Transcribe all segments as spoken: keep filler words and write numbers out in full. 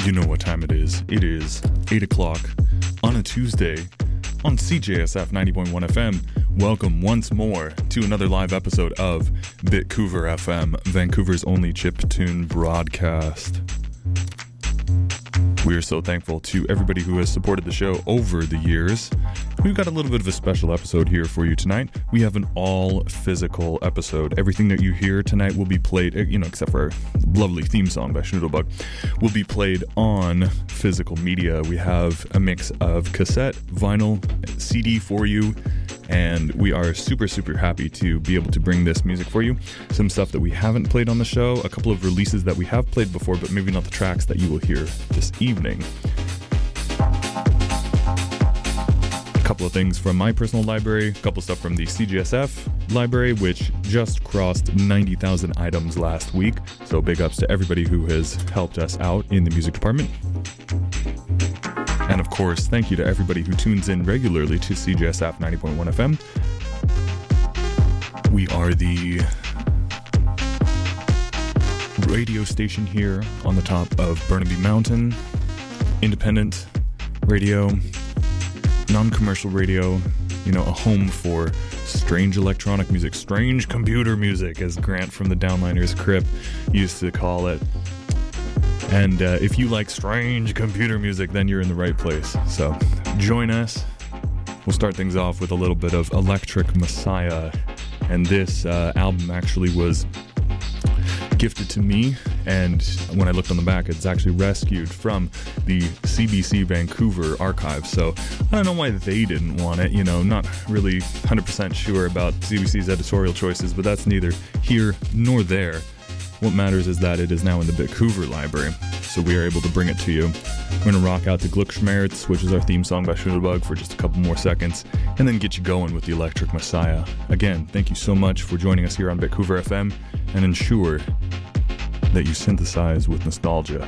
You know what time it is. It is eight o'clock on a Tuesday on C J S F ninety point one F M. Welcome once more to another live episode of Bitcouver F M, Vancouver's only chiptune broadcast. We are so thankful to everybody who has supported the show over the years. We've got a little bit of a special episode here for you tonight. We have an all-physical episode. Everything that you hear tonight will be played, you know, except for our lovely theme song by Schnoodlebug, will be played on physical media. We have a mix of cassette, vinyl, C D for you, and we are super, super happy to be able to bring this music for you. Some stuff that we haven't played on the show, a couple of releases that we have played before, but maybe not the tracks that you will hear this evening. A couple of things from my personal library, a couple of stuff from the C G S F library, which just crossed ninety thousand items last week. So big ups to everybody who has helped us out in the music department. And of course, thank you to everybody who tunes in regularly to C J S F ninety point one F M. We are the radio station here on the top of Burnaby Mountain. Independent radio, non-commercial radio, you know, a home for strange electronic music, strange computer music, as Grant from the Downliners Crip used to call it. And uh, if you like strange computer music, then you're in the right place. So join us. We'll start things off with a little bit of Electric Messiah. And this uh, album actually was gifted to me, and when I looked on the back, it's actually rescued from the C B C Vancouver archive. So I don't know why they didn't want it, you know, not really one hundred percent sure about C B C's editorial choices, but that's neither here nor there. What matters is that it is now in the Bitcouver library, so we are able to bring it to you. We're going to rock out to Gluckschmerz, which is our theme song by Schnoodlebug, for just a couple more seconds, and then get you going with the Electric Messiah. Again, thank you so much for joining us here on Bitcouver F M, and ensure that you synthesize with nostalgia.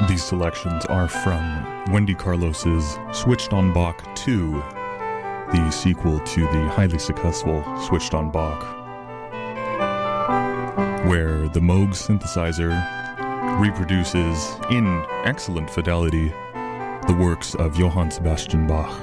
These selections are from Wendy Carlos's Switched on Bach two, the sequel to the highly successful Switched on Bach, where the Moog synthesizer reproduces in excellent fidelity the works of Johann Sebastian Bach.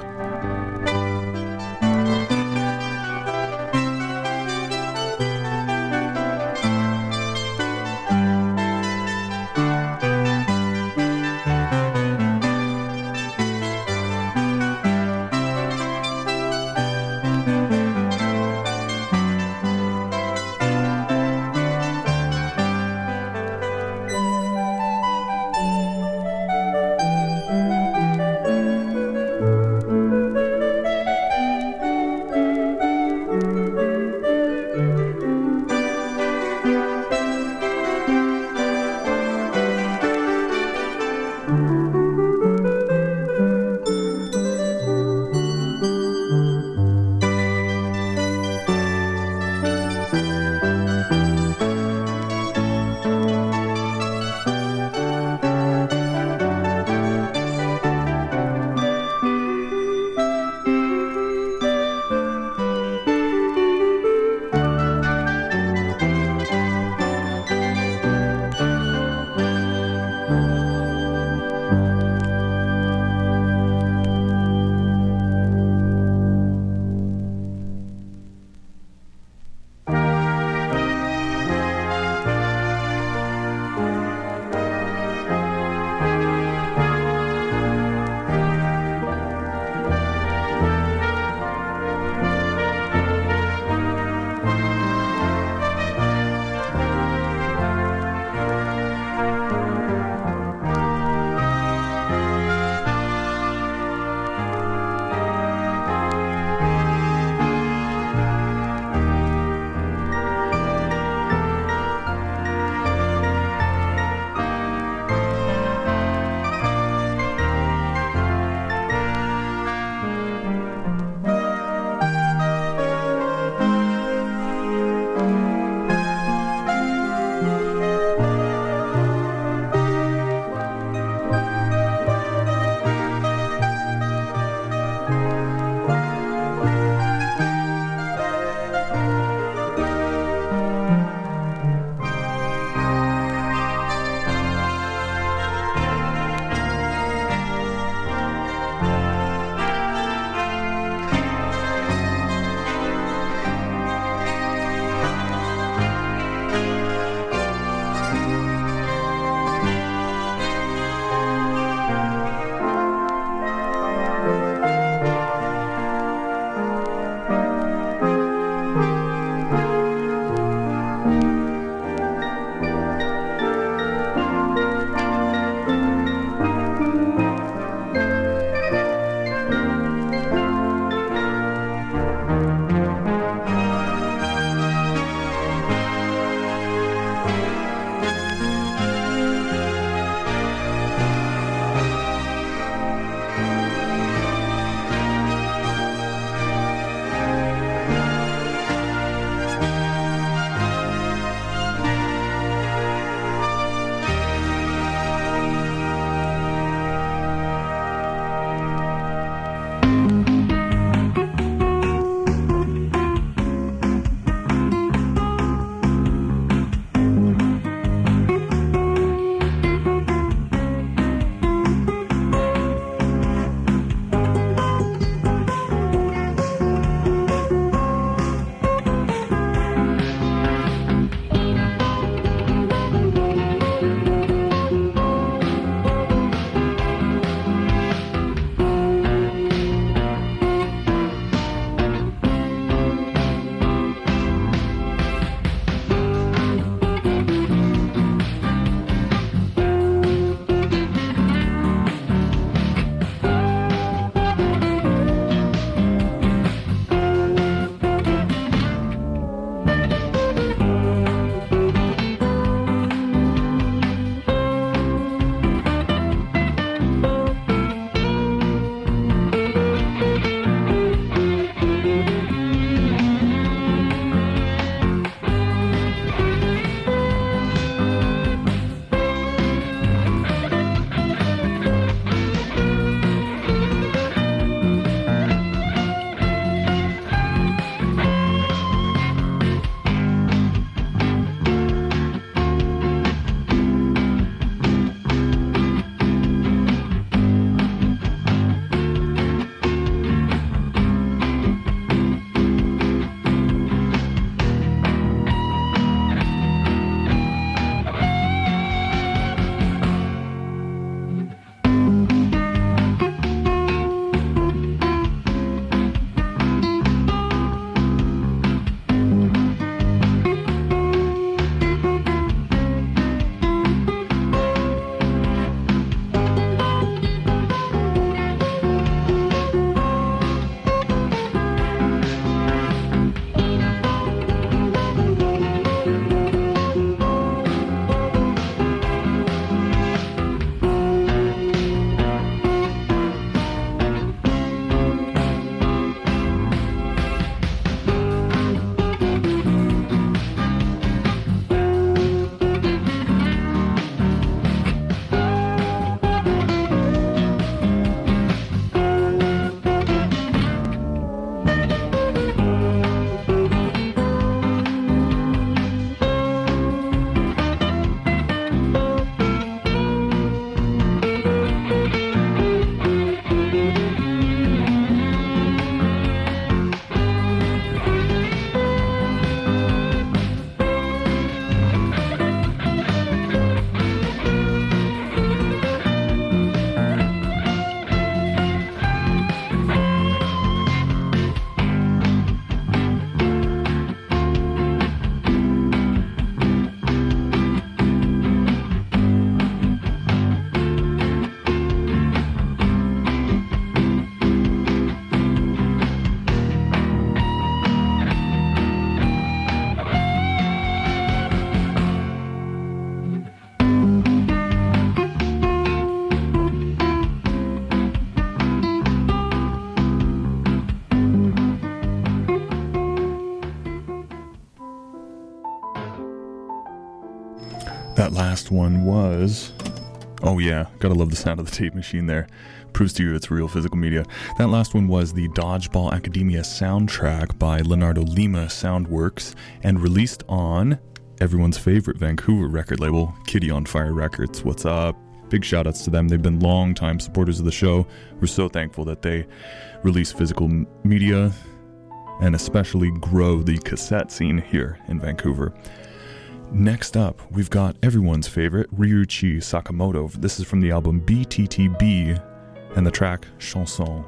That last one was... Oh yeah, gotta love the sound of the tape machine there. Proves to you it's real physical media. That last one was the Dodgeball Academia soundtrack by Leonardo Lima Soundworks and released on everyone's favorite Vancouver record label, Kitty on Fire Records. What's up? Big shout outs to them. They've been long-time supporters of the show. We're so thankful that they release physical m- media and especially grow the cassette scene here in Vancouver. Next up, we've got everyone's favorite, Ryuichi Sakamoto. This is from the album B T T B and the track Chanson.